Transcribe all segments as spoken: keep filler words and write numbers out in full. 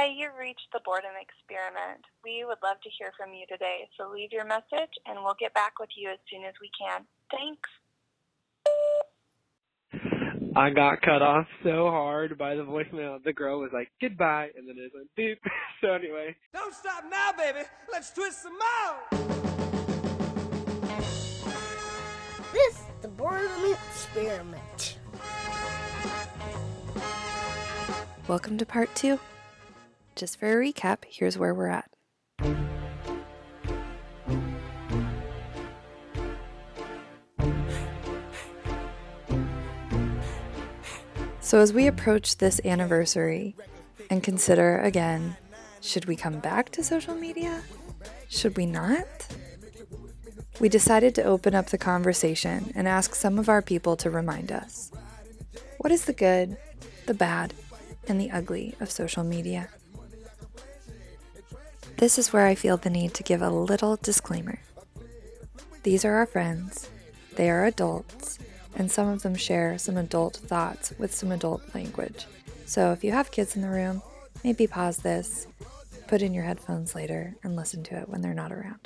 Hi, you've reached the Boredom Experiment. We would love to hear from you today, so leave your message and we'll get back with you as soon as we can. Thanks. I got cut off so hard by the voicemail. The girl was like, goodbye, and then it went beep. So anyway. Don't stop now, baby. Let's twist some more. This is the Boredom Experiment. Welcome to part two. Just for a recap, here's where we're at. So as we approach this anniversary and consider again, should we come back to social media? Should we not? We decided to open up the conversation and ask some of our people to remind us. What is the good, the bad, and the ugly of social media? This is where I feel the need to give a little disclaimer. These are our friends, they are adults, and some of them share some adult thoughts with some adult language. So if you have kids in the room, maybe pause this, put in your headphones later, and listen to it when they're not around.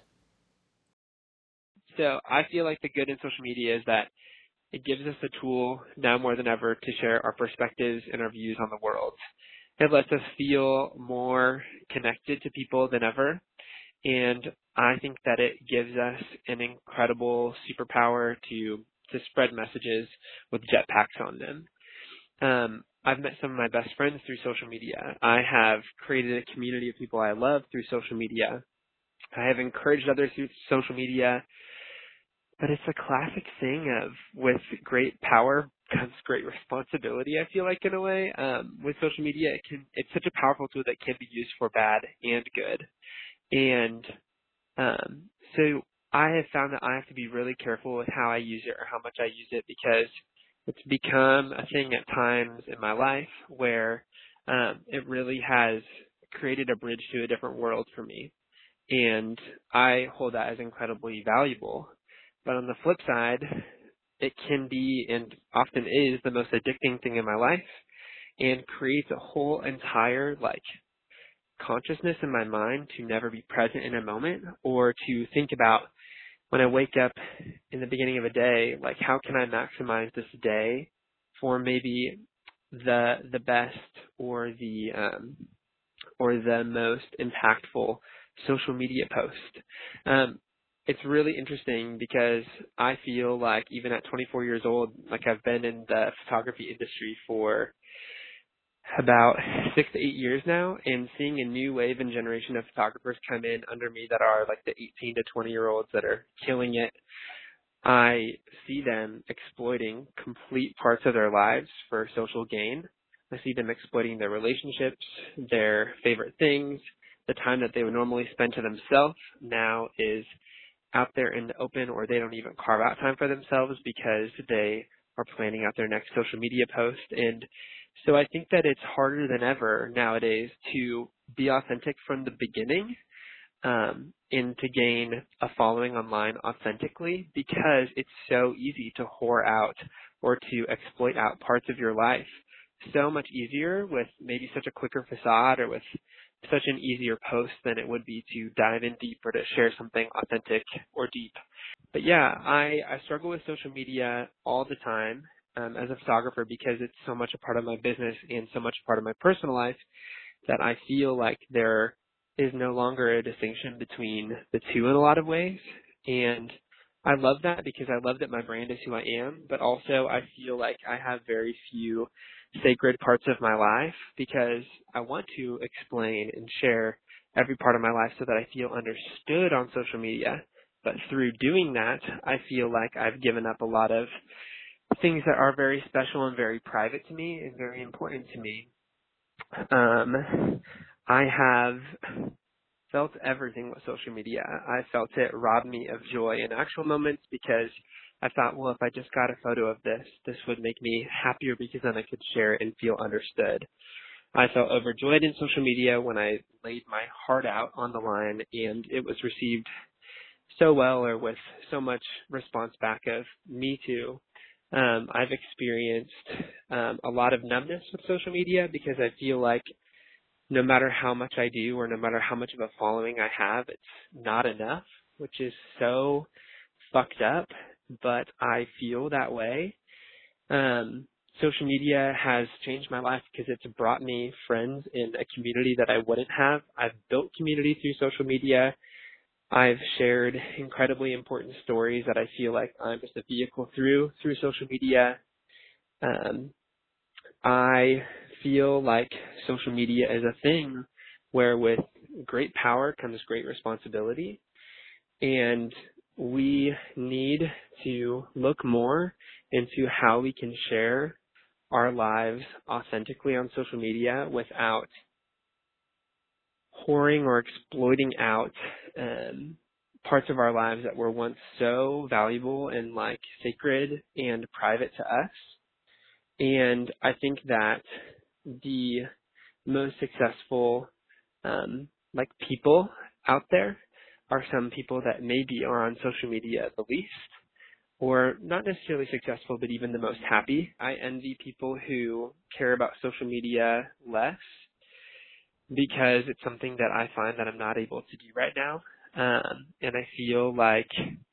So I feel like the good in social media is that it gives us a tool now more than ever to share our perspectives and our views on the world. It lets us feel more connected to people than ever. And I think that it gives us an incredible superpower to, to spread messages with jetpacks on them. Um, I've met some of my best friends through social media. I have created a community of people I love through social media. I have encouraged others through social media. But it's a classic thing of with great power comes great responsibility, I feel like, in a way. Um, with social media, it can it's such a powerful tool that can be used for bad and good. And um, so I have found that I have to be really careful with how I use it or how much I use it, because it's become a thing at times in my life where um, it really has created a bridge to a different world for me. And I hold that as incredibly valuable. But on the flip side, it can be and often is the most addicting thing in my life and creates a whole entire like consciousness in my mind to never be present in a moment or to think about when I wake up in the beginning of a day, like how can I maximize this day for maybe the the best or the um, or the most impactful social media post. Um, It's really interesting because I feel like even at twenty-four years old, like I've been in the photography industry for about six to eight years now, and seeing a new wave and generation of photographers come in under me that are like the eighteen to twenty year olds that are killing it. I see them exploiting complete parts of their lives for social gain. I see them exploiting their relationships, their favorite things, the time that they would normally spend to themselves now is out there in the open, or they don't even carve out time for themselves because they are planning out their next social media post. And so I think that it's harder than ever nowadays to be authentic from the beginning um, and to gain a following online authentically, because it's so easy to whore out or to exploit out parts of your life. So much easier with maybe such a quicker facade or with such an easier post than it would be to dive in deeper to share something authentic or deep. But yeah, I, I struggle with social media all the time um, as a photographer because it's so much a part of my business and so much a part of my personal life that I feel like there is no longer a distinction between the two in a lot of ways. And I love that because I love that my brand is who I am, but also I feel like I have very few sacred parts of my life because I want to explain and share every part of my life so that I feel understood on social media. But through doing that, I feel like I've given up a lot of things that are very special and very private to me and very important to me. Um, I have felt everything with social media. I felt it rob me of joy in actual moments because I thought, well, if I just got a photo of this, this would make me happier because then I could share it and feel understood. I felt overjoyed in social media when I laid my heart out on the line and it was received so well or with so much response back of me too. Um, I've experienced um, a lot of numbness with social media because I feel like no matter how much I do or no matter how much of a following I have, it's not enough, which is so fucked up, but I feel that way. Um, social media has changed my life because it's brought me friends in a community that I wouldn't have. I've built community through social media. I've shared incredibly important stories that I feel like I'm just a vehicle through, through social media. Um, I feel like social media is a thing where with great power comes great responsibility, and we need to look more into how we can share our lives authentically on social media without whoring or exploiting out um, parts of our lives that were once so valuable and like sacred and private to us. And I think that the most successful um, like people out there are some people that maybe are on social media the least, or not necessarily successful, but even the most happy. I envy people who care about social media less because it's something that I find that I'm not able to do right now. Um, and I feel like,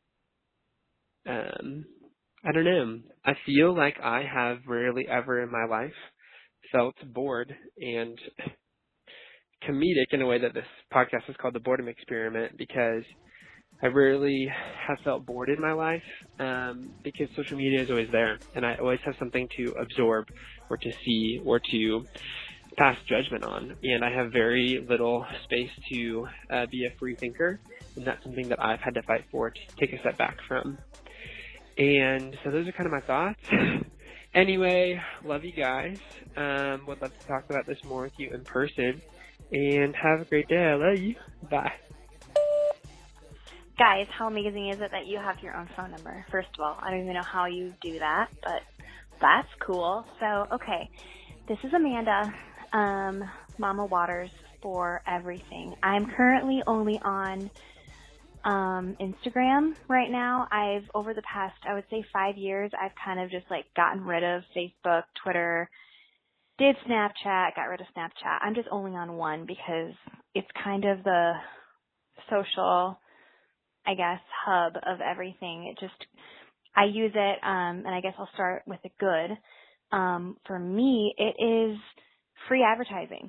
um, I don't know, I feel like I have rarely ever in my life felt bored and comedic in a way that this podcast is called The Boredom Experiment, because I rarely have felt bored in my life um, because social media is always there, and I always have something to absorb or to see or to pass judgment on, and I have very little space to uh, be a free thinker, and that's something that I've had to fight for, to take a step back from. And so those are kind of my thoughts. Anyway, love you guys. Um, would love to talk about this more with you in person, and have a great day. I love you. Bye. Guys, how amazing is it that you have your own phone number? First of all, I don't even know how you do that, but that's cool. So, okay, this is Amanda, um, Mama Waters for everything. I'm currently only on um, Instagram right now. I've, over the past, I would say five years, I've kind of just like gotten rid of Facebook, Twitter, did Snapchat, got rid of Snapchat. I'm just only on one because it's kind of the social, I guess, hub of everything. It just, I use it, um, and I guess I'll start with the good. Um, for me, it is free advertising.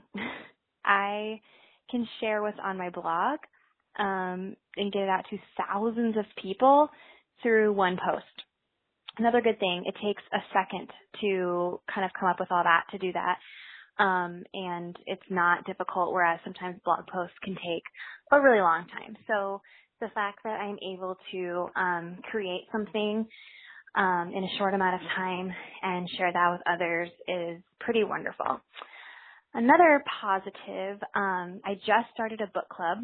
I can share what's on my blog, um, and get it out to thousands of people through one post. Another good thing, it takes a second to kind of come up with all that, to do that. Um, and it's not difficult, whereas sometimes blog posts can take a really long time. So the fact that I'm able to um, create something um, in a short amount of time and share that with others is pretty wonderful. Another positive, um, I just started a book club,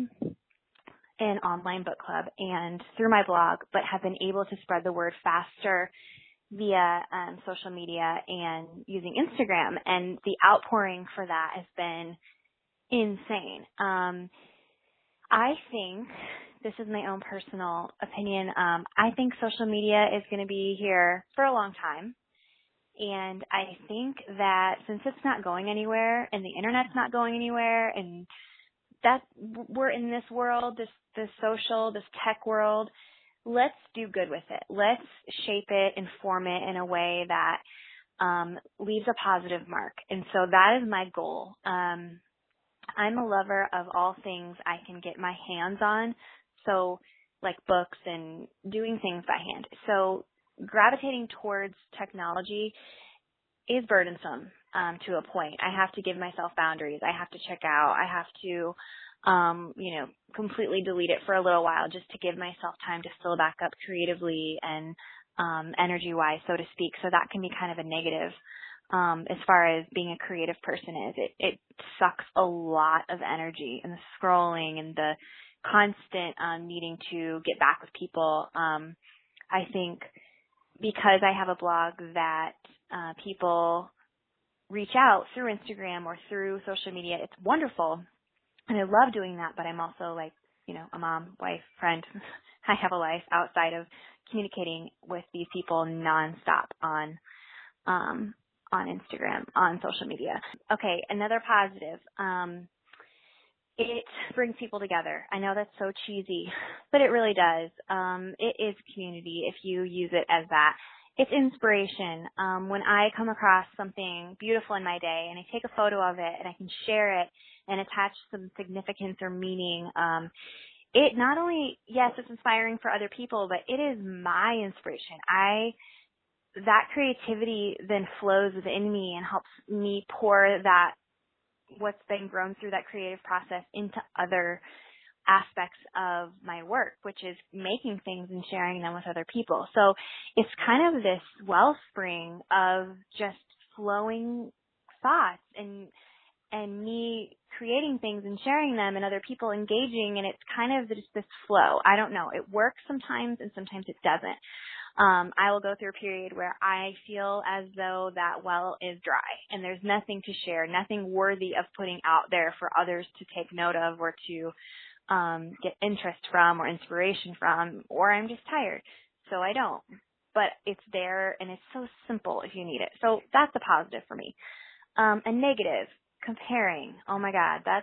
an online book club, and through my blog, but have been able to spread the word faster via um, social media and using Instagram, and the outpouring for that has been insane. Um, I think, this is my own personal opinion, um, I think social media is going to be here for a long time. And I think that since it's not going anywhere and the internet's not going anywhere, and that we're in this world, this, this social, this tech world, let's do good with it. Let's shape it and form it in a way that um, leaves a positive mark. And so that is my goal. Um, I'm a lover of all things I can get my hands on, so like books and doing things by hand. So gravitating towards technology is burdensome um, to a point. I have to give myself boundaries. I have to check out. I have to, um, you know, completely delete it for a little while just to give myself time to fill back up creatively and um, energy-wise, so to speak. So that can be kind of a negative um, as far as being a creative person is. It, it sucks a lot of energy, and the scrolling and the constant um, needing to get back with people. Um, I think because I have a blog that uh, people reach out through Instagram or through social media, it's wonderful. And I love doing that, but I'm also like, you know, a mom, wife, friend. I have a life outside of communicating with these people nonstop on, um, on Instagram, on social media. Okay, another positive. Um, it brings people together. I know that's so cheesy, but it really does. Um, it is community if you use it as that. It's inspiration. Um, when I come across something beautiful in my day and I take a photo of it and I can share it and attach some significance or meaning, um, it not only, yes, it's inspiring for other people, but it is my inspiration. I that creativity then flows within me and helps me pour that, what's been grown through that creative process, into other aspects of my work, which is making things and sharing them with other people. So it's kind of this wellspring of just flowing thoughts and and me creating things and sharing them and other people engaging, and it's kind of just this flow. I don't know. It works sometimes and sometimes it doesn't. Um, I will go through a period where I feel as though that well is dry and there's nothing to share, nothing worthy of putting out there for others to take note of or to um, get interest from or inspiration from, or I'm just tired, so I don't. But it's there and it's so simple if you need it. So that's a positive for me. Um, a negative, comparing. Oh my God, that's,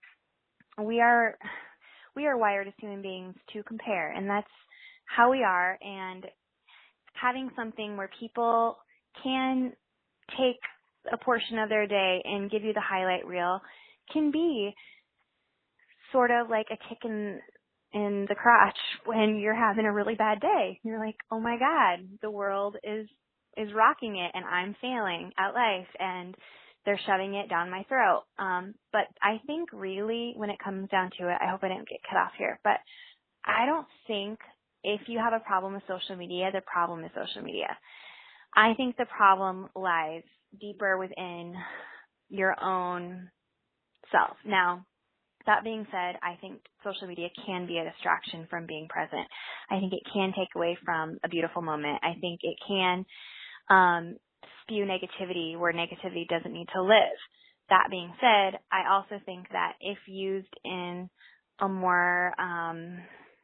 we are, we are wired as human beings to compare, and that's how we are. And having something where people can take a portion of their day and give you the highlight reel can be sort of like a kick in, in the crotch when you're having a really bad day. You're like, oh my God, the world is, is rocking it and I'm failing at life and they're shoving it down my throat. Um, but I think really when it comes down to it, I hope I didn't get cut off here, but I don't think if you have a problem with social media, the problem is social media. I think the problem lies deeper within your own self. Now, that being said, I think social media can be a distraction from being present. I think it can take away from a beautiful moment. I think it can um, spew negativity where negativity doesn't need to live. That being said, I also think that if used in a more, um,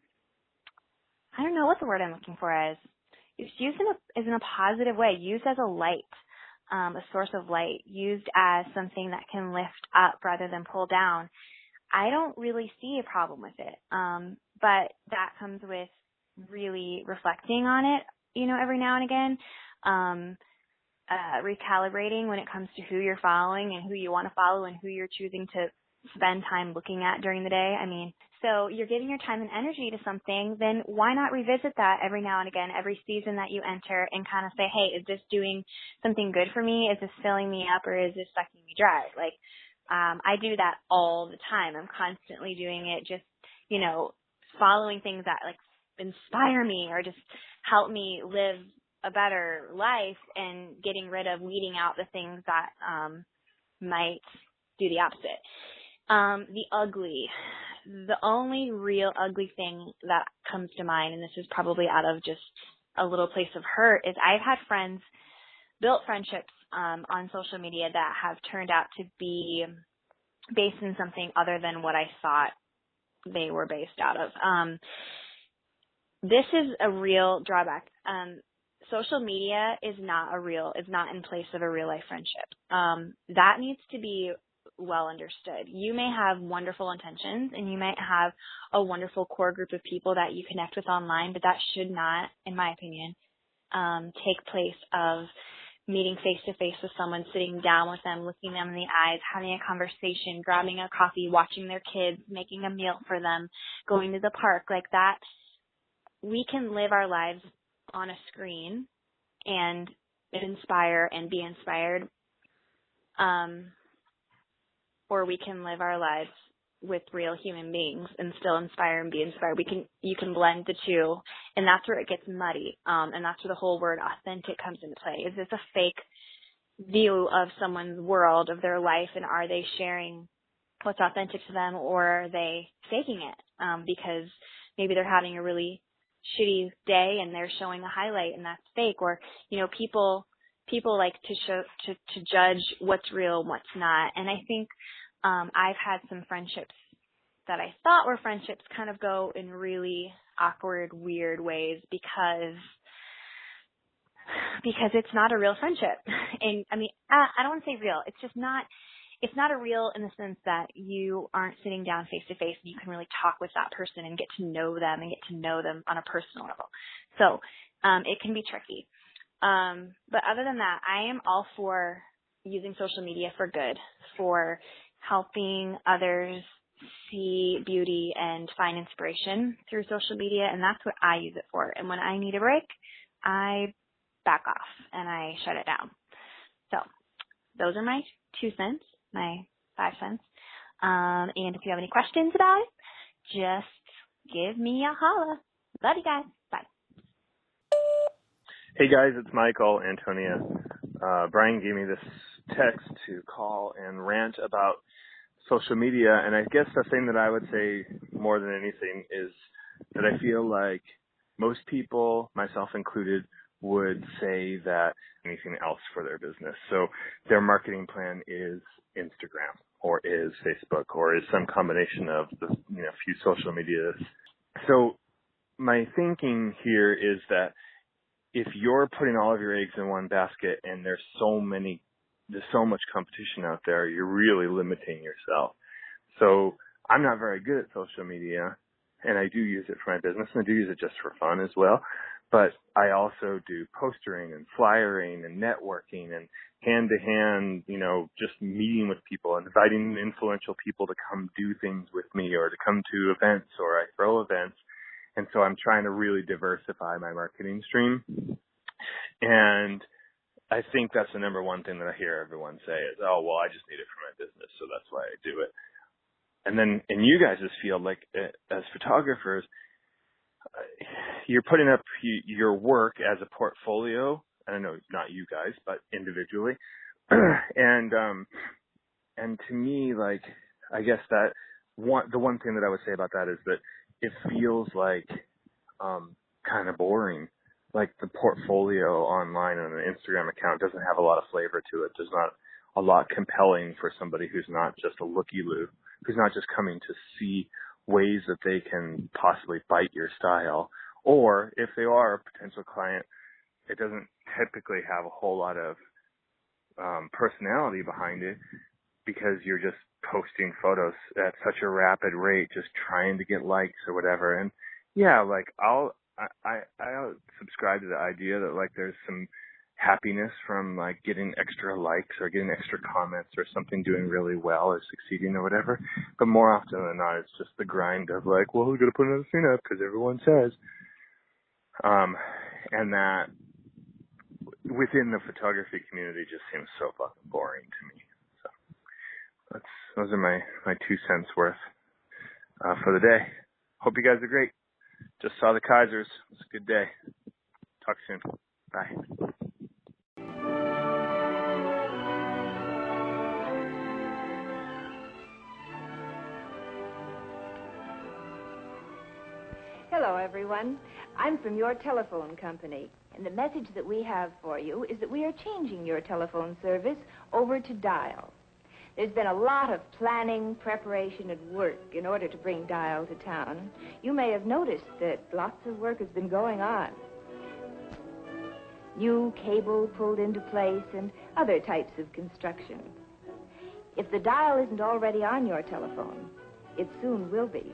I don't know what the word I'm looking for is, it's used in a, is in a positive way, used as a light, um, a source of light, used as something that can lift up rather than pull down, I don't really see a problem with it. Um, but that comes with really reflecting on it, you know, every now and again, um, uh, recalibrating when it comes to who you're following and who you want to follow and who you're choosing to spend time looking at during the day. I mean, so you're giving your time and energy to something, then why not revisit that every now and again, every season that you enter, and kind of say, hey, is this doing something good for me? Is this filling me up, or is this sucking me dry? Like, um, I do that all the time. I'm constantly doing it, just, you know, following things that like inspire me or just help me live a better life, and getting rid of, weeding out the things that um, might do the opposite. Um, the ugly. The only real ugly thing that comes to mind, and this is probably out of just a little place of hurt, is I've had friends, built friendships um, on social media that have turned out to be based in something other than what I thought they were based out of. Um, this is a real drawback. Um, social media is not a real, is not in place of a real life friendship. Um, that needs to be well understood. You may have wonderful intentions and you might have a wonderful core group of people that you connect with online, but that should not, in my opinion, um, take place of meeting face to face with someone, sitting down with them, looking them in the eyes, having a conversation, grabbing a coffee, watching their kids, making a meal for them, going to the park. Like that, we can live our lives on a screen and inspire and be inspired. Um, or we can live our lives with real human beings and still inspire and be inspired. We can, you can blend the two, and that's where it gets muddy. Um, and that's where the whole word authentic comes into play. Is this a fake view of someone's world, of their life, and are they sharing what's authentic to them, or are they faking it? Um, because maybe they're having a really shitty day and they're showing a highlight and that's fake. Or, you know, people, people like to show, to, to judge what's real and what's not. And I think, um, I've had some friendships that I thought were friendships kind of go in really awkward, weird ways because because it's not a real friendship. And I mean, I, I don't want to say real. It's just not, it's not a real in the sense that you aren't sitting down face to face and you can really talk with that person and get to know them and get to know them on a personal level. So, um, it can be tricky. Um, but other than that, I am all for using social media for good, for helping others see beauty and find inspiration through social media, and that's what I use it for. And when I need a break, I back off and I shut it down. So those are my two cents, my five cents. Um, and if you have any questions about it, just give me a holla. Love you guys. Bye. Hey guys, it's Michael, Antonia. Uh, Brian gave me this text to call and rant about social media, and I guess the thing that I would say more than anything is that I feel like most people, myself included, would say that anything else for their business. So their marketing plan is Instagram or is Facebook or is some combination of the you know few social medias. So my thinking here is that if you're putting all of your eggs in one basket and there's so many, there's so much competition out there, you're really limiting yourself. So I'm not very good at social media, and I do use it for my business, and I do use it just for fun as well. But I also do postering and flyering and networking and hand-to-hand, you know, just meeting with people and inviting influential people to come do things with me or to come to events, or I throw events. And so I'm trying to really diversify my marketing stream. And I think that's the number one thing that I hear everyone say is, oh, well, I just need it for my business, so that's why I do it. And then in you guys' field, like as photographers, you're putting up your work as a portfolio. I don't know, not you guys, but individually. and um, and to me, like, I guess that one, the one thing that I would say about that is that it feels like um, kind of boring. Like the portfolio online on an Instagram account doesn't have a lot of flavor to it. There's not a lot compelling for somebody who's not just a looky-loo, who's not just coming to see ways that they can possibly bite your style. Or if they are a potential client, it doesn't typically have a whole lot of um, personality behind it because you're just posting photos at such a rapid rate, just trying to get likes or whatever. And yeah, like I'll, I, I, I subscribe to the idea that like there's some happiness from like getting extra likes or getting extra comments or something doing really well or succeeding or whatever. But more often than not, it's just the grind of like, well, we're going to put another thing up because everyone says. Um, and that within the photography community just seems so fucking boring to me. So that's, those are my, my two cents worth uh, for the day. Hope you guys are great. Just saw the Kaisers. It's a good day. Talk soon. Bye. Hello, everyone. I'm from your telephone company, and the message that we have for you is that we are changing your telephone service over to Dial. There's been a lot of planning, preparation, and work in order to bring Dial to town. You may have noticed that lots of work has been going on. New cable pulled into place and other types of construction. If the Dial isn't already on your telephone, it soon will be.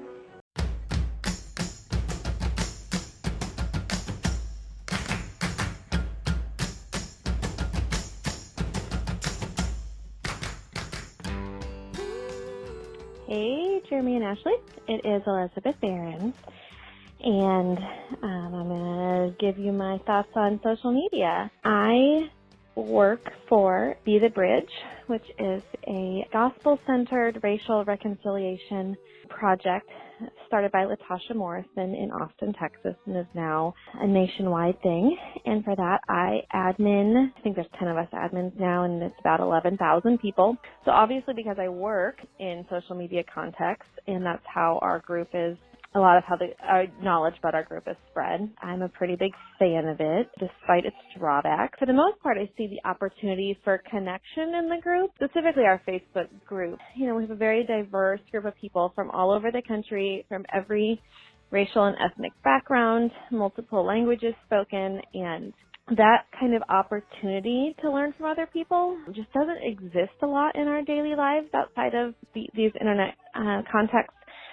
Hey, Jeremy and Ashley. It is Elizabeth Barron, and um, I'm going to give you my thoughts on social media. I work for Be the Bridge, which is a gospel-centered racial reconciliation project started by Latasha Morrison in Austin, Texas, and is now a nationwide thing. And for that, I admin, I think there's ten of us admins now, and it's about eleven thousand people. So obviously because I work in social media context, and that's how our group is, a lot of how the uh, knowledge about our group is spread, I'm a pretty big fan of it, despite its drawbacks. For the most part, I see the opportunity for connection in the group, specifically our Facebook group. You know, we have a very diverse group of people from all over the country, from every racial and ethnic background, multiple languages spoken, and that kind of opportunity to learn from other people just doesn't exist a lot in our daily lives outside of the, these internet uh, contexts.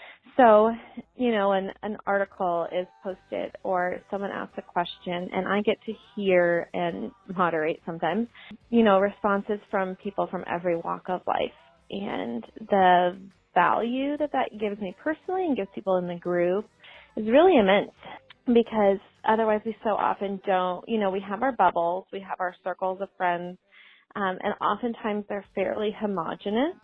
So, you know, an, an article is posted or someone asks a question and I get to hear and moderate sometimes, you know, responses from people from every walk of life. And the value that that gives me personally and gives people in the group is really immense, because otherwise we so often don't, you know, we have our bubbles, we have our circles of friends, um, and oftentimes they're fairly homogenous.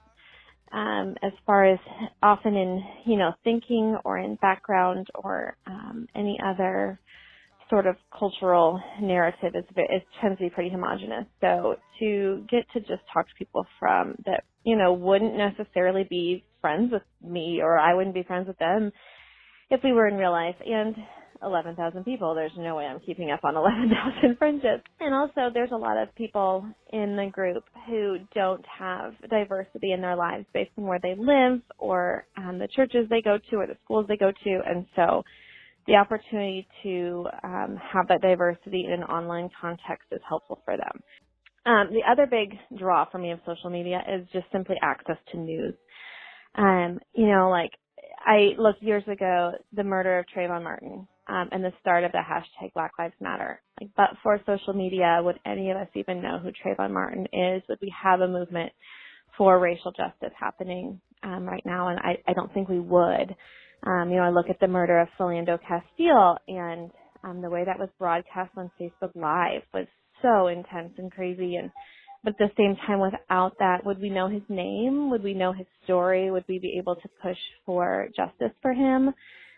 Um, as far as often in, you know, thinking or in background or um, any other sort of cultural narrative, is it tends to be pretty homogenous. So to get to just talk to people from that, you know, wouldn't necessarily be friends with me, or I wouldn't be friends with them if we were in real life. And eleven thousand people, there's no way I'm keeping up on eleven thousand friendships. And also there's a lot of people in the group who don't have diversity in their lives based on where they live or um, the churches they go to or the schools they go to. And so the opportunity to um, have that diversity in an online context is helpful for them. Um, the other big draw for me of social media is just simply access to news. Um, you know, like I looked years ago, the murder of Trayvon Martin, um, and the start of the hashtag Black Lives Matter. Like, but for social media, would any of us even know who Trayvon Martin is? Would we have a movement for racial justice happening um, right now? And I, I don't think we would. Um, you know, I look at the murder of Philando Castile, and um, the way that was broadcast on Facebook Live was so intense and crazy. And but at the same time, without that, would we know his name? Would we know his story? Would we be able to push for justice for him?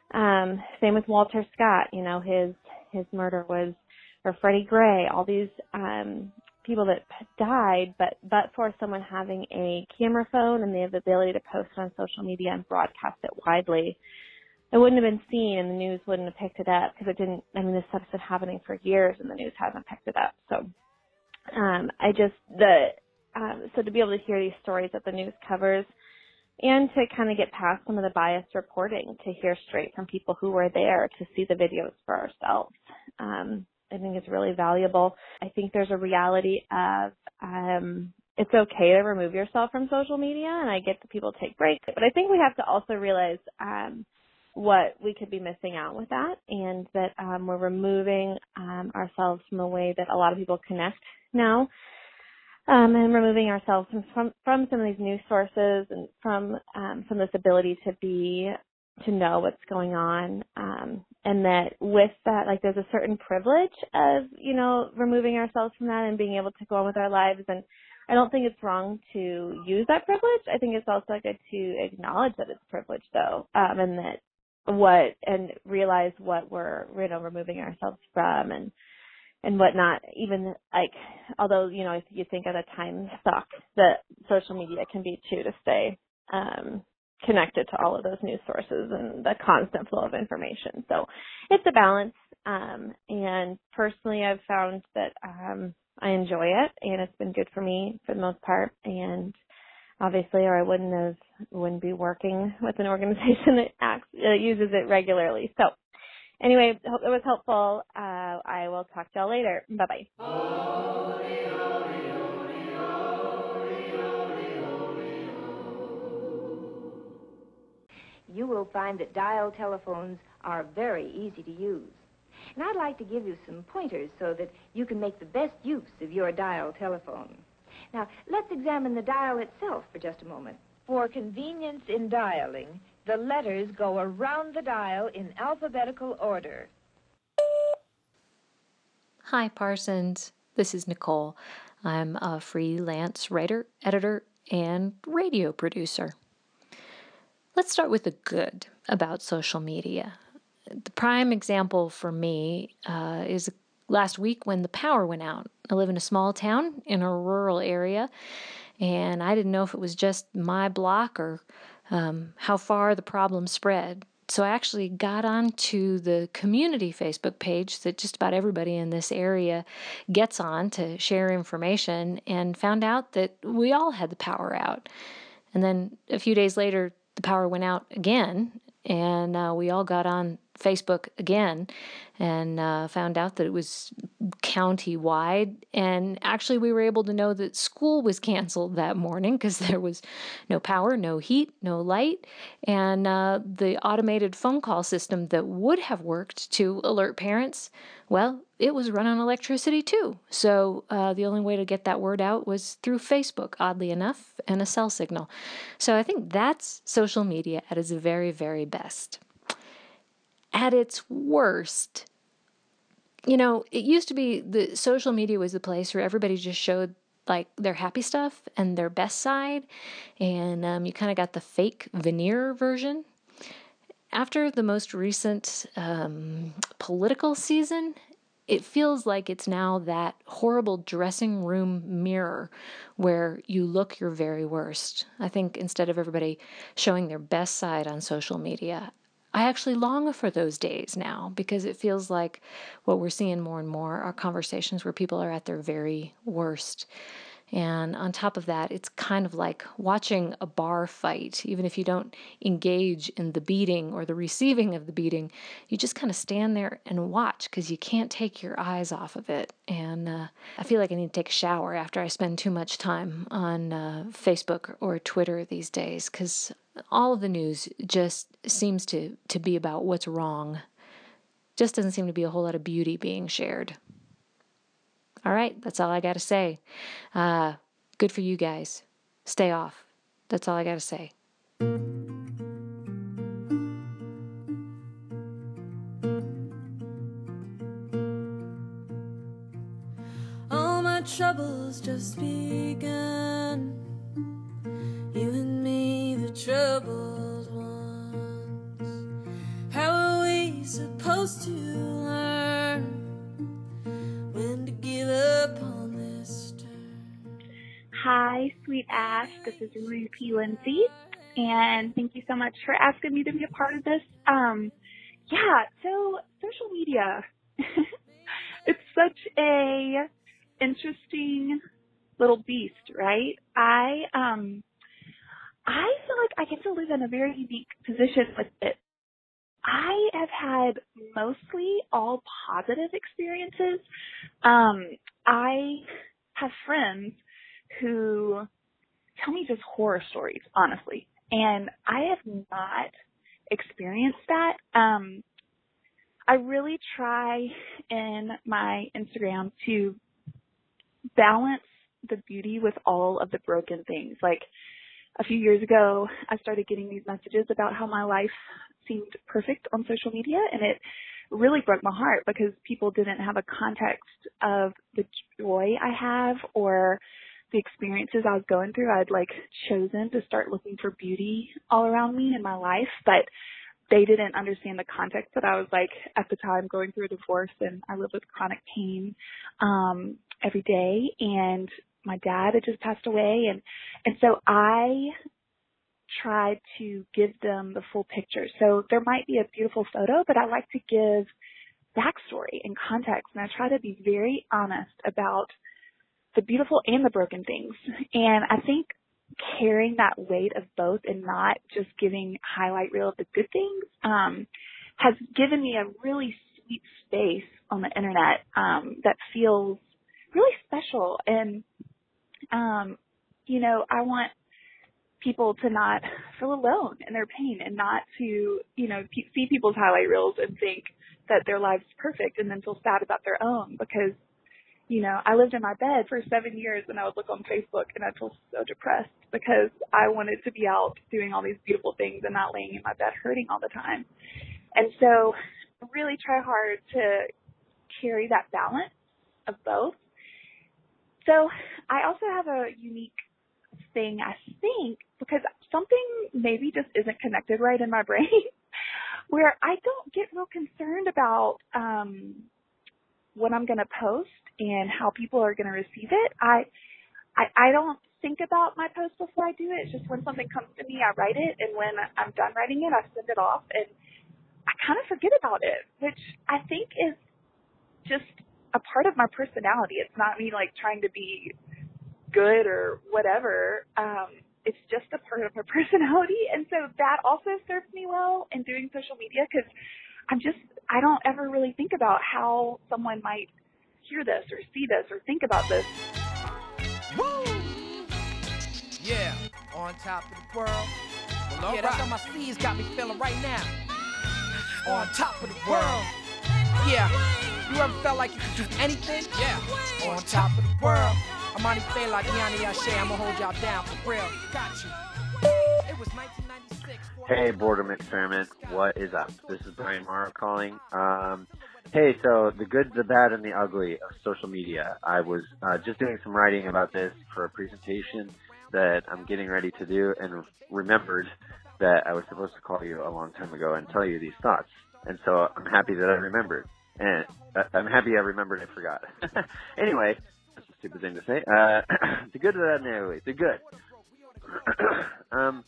Um, same with Walter Scott. You know, his his murder was, or Freddie Gray, all these um, people that died, but but for someone having a camera phone and the ability to post it on social media and broadcast it widely, it wouldn't have been seen, and the news wouldn't have picked it up, because it didn't. I mean, this stuff's been happening for years, and the news hasn't picked it up. So. Um, I just, the, um, so to be able to hear these stories that the news covers and to kind of get past some of the biased reporting, to hear straight from people who were there, to see the videos for ourselves, um, I think is really valuable. I think there's a reality of, um, it's okay to remove yourself from social media, and I get that people take breaks, but I think we have to also realize, um, what we could be missing out with that, and that um, we're removing um, ourselves from a way that a lot of people connect now, um, and removing ourselves from, from from some of these news sources and from um, from this ability to be to know what's going on, um, and that with that, like, there's a certain privilege of, you know, removing ourselves from that and being able to go on with our lives. And I don't think it's wrong to use that privilege. I think it's also good to acknowledge that it's a privilege, though, um, and that what and realize what we're, you know, removing ourselves from, and and whatnot. Even, like, although, you know, if you think of the time suck that social media can be too, to stay um, connected to all of those news sources and the constant flow of information. So it's a balance. Um, and personally, I've found that um, I enjoy it, and it's been good for me for the most part. And obviously, or I wouldn't have, wouldn't be working with an organization that acts, uh, uses it regularly. So anyway, hope it was helpful. Uh, I will talk to y'all later. Bye-bye. You will find that dial telephones are very easy to use. And I'd like to give you some pointers so that you can make the best use of your dial telephone. Now, let's examine the dial itself for just a moment. For convenience in dialing, the letters go around the dial in alphabetical order. Hi, Parsons. This is Nicole. I'm a freelance writer, editor, and radio producer. Let's start with the good about social media. The prime example for me uh, is last week when the power went out. I live in a small town in a rural area, and I didn't know if it was just my block or um, how far the problem spread. So I actually got onto the community Facebook page that just about everybody in this area gets on to share information, and found out that we all had the power out. And then a few days later, the power went out again, and uh, we all got on Facebook again and uh, found out that it was county-wide. And actually, we were able to know that school was canceled that morning because there was no power, no heat, no light. And uh, the automated phone call system that would have worked to alert parents, well, it was run on electricity too. So uh, the only way to get that word out was through Facebook, oddly enough, and a cell signal. So I think that's social media at its very, very best. At its worst, you know, it used to be the social media was the place where everybody just showed like their happy stuff and their best side, and um, you kind of got the fake veneer version. After the most recent um, political season, it feels like it's now that horrible dressing room mirror where you look your very worst. I think instead of everybody showing their best side on social media, I actually long for those days now because it feels like what we're seeing more and more are conversations where people are at their very worst. And on top of that, it's kind of like watching a bar fight. Even if you don't engage in the beating or the receiving of the beating, you just kind of stand there and watch because you can't take your eyes off of it. And uh, I feel like I need to take a shower after I spend too much time on uh, Facebook or Twitter these days because all of the news just seems to, to be about what's wrong. Just doesn't seem to be a whole lot of beauty being shared. All right, that's all I got to say. Uh, good for you guys. Stay off. That's all I got to say. All my troubles just begun. You and me, the troubled ones. How are we supposed to learn when to give up on this turn? Hi, sweet Ash. This is Rupi Lindsay, and thank you so much for asking me to be a part of this. Um, yeah, so social media. It's such a interesting little beast, right? I um, I feel like I get to live in a very unique position with it. I have had mostly all positive experiences. Um, I have friends who tell me just horror stories, honestly, and I have not experienced that. Um, I really try in my Instagram to balance the beauty with all of the broken things. Like a few years ago, I started getting these messages about how my life seemed perfect on social media, and it really broke my heart because people didn't have a context of the joy I have or the experiences I was going through. I'd like chosen to start looking for beauty all around me in my life, but they didn't understand the context that I was like at the time going through a divorce, and I live with chronic pain um, every day, and my dad had just passed away, and and so I tried to give them the full picture. So there might be a beautiful photo, but I like to give backstory and context, and I try to be very honest about the beautiful and the broken things. And I think carrying that weight of both and not just giving highlight reel of the good things um, has given me a really sweet space on the internet um, that feels really special. And, um, you know, I want people to not feel alone in their pain and not to, you know, pe- see people's highlight reels and think that their life's perfect and then feel sad about their own because, you know, I lived in my bed for seven years and I would look on Facebook and I'd feel so depressed because I wanted to be out doing all these beautiful things and not laying in my bed hurting all the time. And so I really try hard to carry that balance of both. So I also have a unique thing, I think, because something maybe just isn't connected right in my brain where I don't get real concerned about um, what I'm going to post and how people are going to receive it. I, I I don't think about my post before I do it. It's just when something comes to me, I write it, and when I'm done writing it, I send it off, and I kind of forget about it, which I think is just a part of my personality. It's not me like trying to be good or whatever. Um, it's just a part of my personality. And so that also serves me well in doing social media because I'm just, I don't ever really think about how someone might hear this or see this or think about this. Woo! Yeah, on top of the world. Well, yeah, that's how my C's got me feeling right now. On top of the world. Yeah, you ever felt like you could do anything? Yeah, on top of the world. I'm on feel like Yanni Ashe, I'ma hold y'all down for real. Got you. It was nineteen ninety-six. Hey, Boredom Experiment, what is up? This is Brian Morrow calling. Um, hey, so the good, the bad, and the ugly of social media. I was uh, just doing some writing about this for a presentation that I'm getting ready to do, and remembered that I was supposed to call you a long time ago and tell you these thoughts. And so I'm happy that I remembered. And uh, I'm happy I remembered I forgot. Anyway, that's a stupid thing to say. Uh, the good, the bad, and the ugly. The good. um,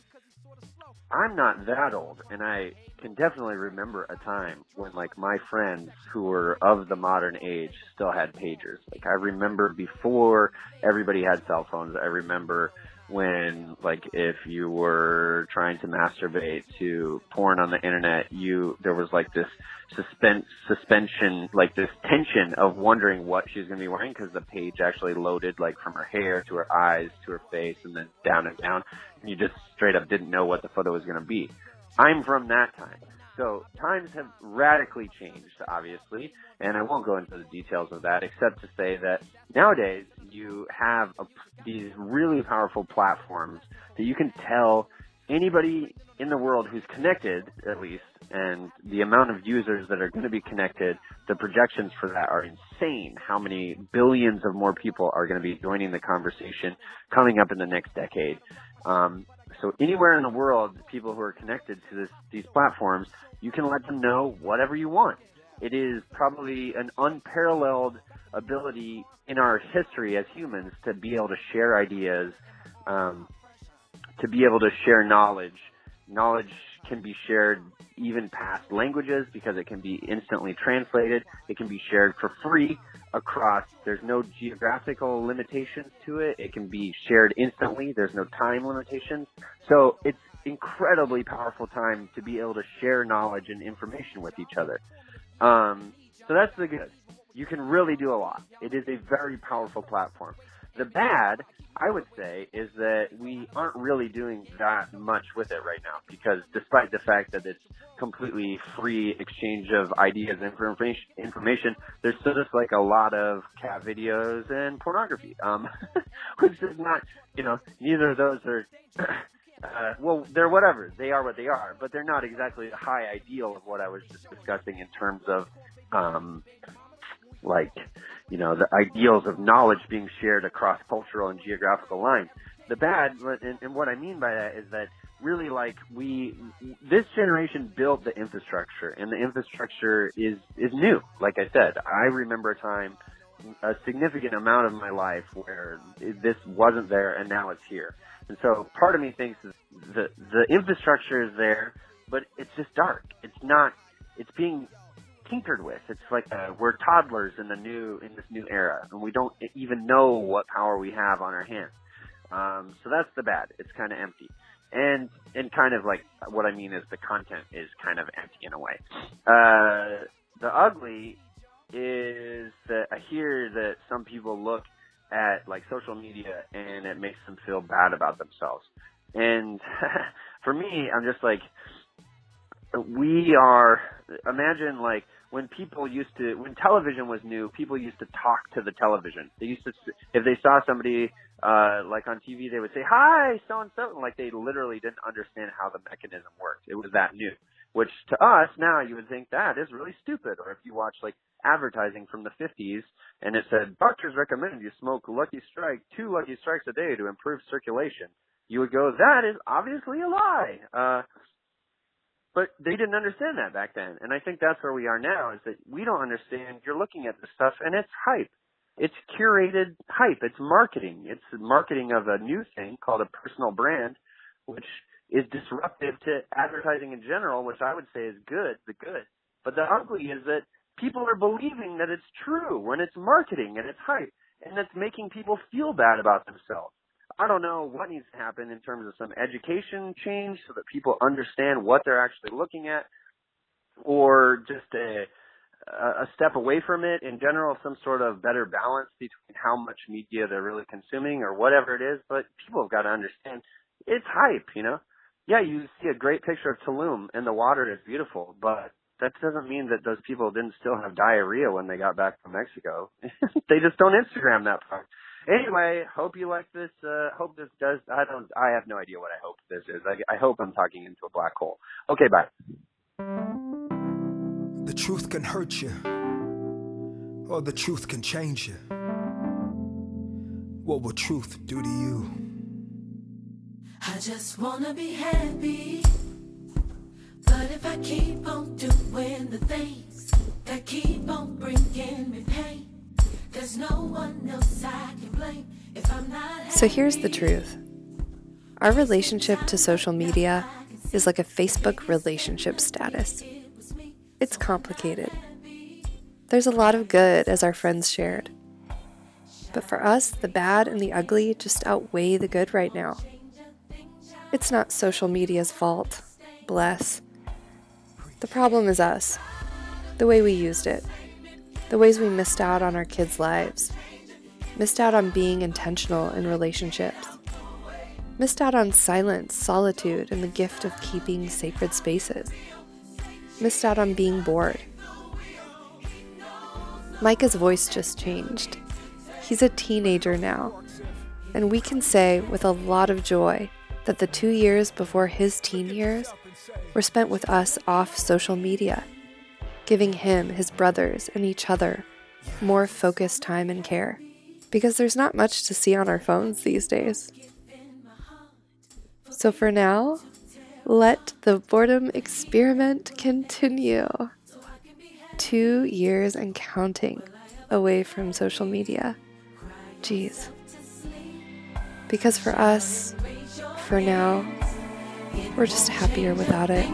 I'm not that old, and I can definitely remember a time when, like, my friends who were of the modern age still had pagers. Like, I remember before everybody had cell phones. I remember when, like, if you were trying to masturbate to porn on the internet, you there was like this suspense suspension, like this tension of wondering what she was going to be wearing, because the page actually loaded, like, from her hair to her eyes to her face and then down and down, and you just straight up didn't know what the photo was going to be. I'm from that time. So times have radically changed, obviously, and I won't go into the details of that except to say that nowadays you have a, these really powerful platforms that you can tell anybody in the world who's connected, at least, and the amount of users that are going to be connected, the projections for that are insane. How many billions of more people are going to be joining the conversation coming up in the next decade. Um, so anywhere in the world, people who are connected to this, these platforms, you can let them know whatever you want. It is probably an unparalleled ability in our history as humans to be able to share ideas, um, to be able to share knowledge. Knowledge can be shared even past languages because it can be instantly translated. It can be shared for free across. There's no geographical limitations to it. It can be shared instantly. There's no time limitations. So it's incredibly powerful time to be able to share knowledge and information with each other. Um, so that's the good. You can really do a lot. It is a very powerful platform. The bad, I would say, is that we aren't really doing that much with it right now, because despite the fact that it's completely free exchange of ideas and information, information there's still just like a lot of cat videos and pornography, um, which is not, you know, neither of those are, uh, well, they're whatever. They are what they are, but they're not exactly the high ideal of what I was just discussing in terms of, um, like, you know, the ideals of knowledge being shared across cultural and geographical lines. The bad, and, and what I mean by that is that really, like, we, this generation built the infrastructure, and the infrastructure is, is new. Like I said, I remember a time, a significant amount of my life where this wasn't there, and now it's here. And so part of me thinks the, the infrastructure is there, but it's just dark. It's not, it's being tinkered with. It's like uh, we're toddlers in the new in this new era, and we don't even know what power we have on our hands. Um, so that's the bad. It's kind of empty, and and kind of like what I mean is the content is kind of empty in a way. Uh, the ugly is that I hear that some people look at like social media and it makes them feel bad about themselves. And for me, I'm just like, we are, imagine like when people used to, when television was new, people used to talk to the television. They used to, if they saw somebody uh, like on T V, they would say, hi, so-and-so. And like they literally didn't understand how the mechanism worked. It was that new, which to us now you would think that is really stupid. Or if you watch like advertising from the fifties and it said, doctors recommend you smoke Lucky Strike, two Lucky Strikes a day to improve circulation, you would go, that is obviously a lie. Uh, But they didn't understand that back then. And I think that's where we are now, is that we don't understand. You're looking at this stuff, and it's hype. It's curated hype. It's marketing. It's marketing of a new thing called a personal brand, which is disruptive to advertising in general, which I would say is good, the good. But the ugly is that people are believing that it's true when it's marketing and it's hype, and that's making people feel bad about themselves. I don't know what needs to happen in terms of some education change so that people understand what they're actually looking at. or just a a step away from it in general, some sort of better balance between how much media they're really consuming or whatever it is. But people have got to understand it's hype, you know? Yeah, you see a great picture of Tulum and the water is beautiful, but that doesn't mean that those people didn't still have diarrhea when they got back from Mexico. They just don't Instagram that part. Anyway, hope you like this. Uh, hope this does. I don't, I have no idea what I hope this is. I, I hope I'm talking into a black hole. Okay, bye. The truth can hurt you, or the truth can change you. What will truth do to you? I just wanna be happy, but if I keep on doing the things that keep on bringing me pain, there's no one else I can blame if I'm not happy. So here's the truth. Our relationship to social media is like a Facebook relationship status. It's complicated. There's a lot of good, as our friends shared. But for us, the bad and the ugly just outweigh the good right now. It's not social media's fault. Bless. The problem is us. The way we used it. The ways we missed out on our kids' lives. Missed out on being intentional in relationships. Missed out on silence, solitude, and the gift of keeping sacred spaces. Missed out on being bored. Micah's voice just changed. He's a teenager now, and we can say with a lot of joy that the two years before his teen years were spent with us off social media, giving him, his brothers, and each other more focused time and care, because there's not much to see on our phones these days. So for now, let the boredom experiment continue. Two years and counting away from social media. Jeez. Because for us, for now, we're just happier without it.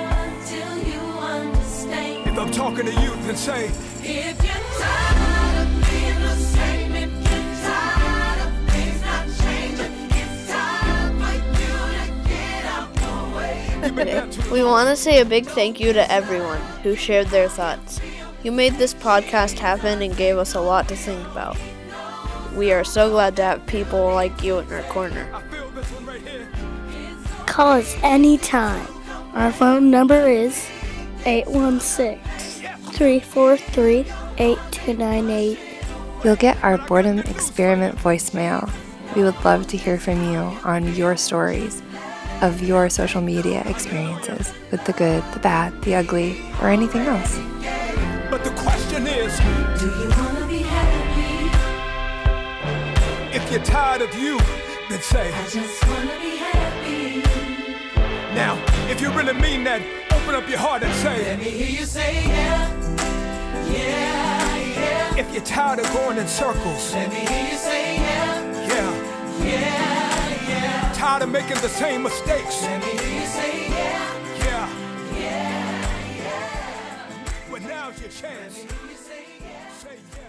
If I'm talking to you, then say, If you're tired of being the same, if you're tired of things not changing, it's time for you to get out the way. We want to say a big thank you to everyone who shared their thoughts. You made this podcast happen and gave us a lot to think about. We are so glad to have people like you in our corner. Call us anytime. Our phone number is eight one six, three four three, eight two nine eight. You'll get our boredom experiment voicemail. We would love to hear from you on your stories of your social media experiences with the good, the bad, the ugly, or anything else. But the question is, do you want to be happy? If you're tired of you, then say, I just want to be happy. Now, if you really mean that, open up your heart and say, Let me hear you say yeah, yeah, yeah. If you're tired of going in circles, Let me hear you say yeah, yeah, yeah, yeah. Tired of making the same mistakes, Let me hear you say yeah, yeah, yeah, yeah. Well, now's your chance. Let me hear you say yeah. Say yeah.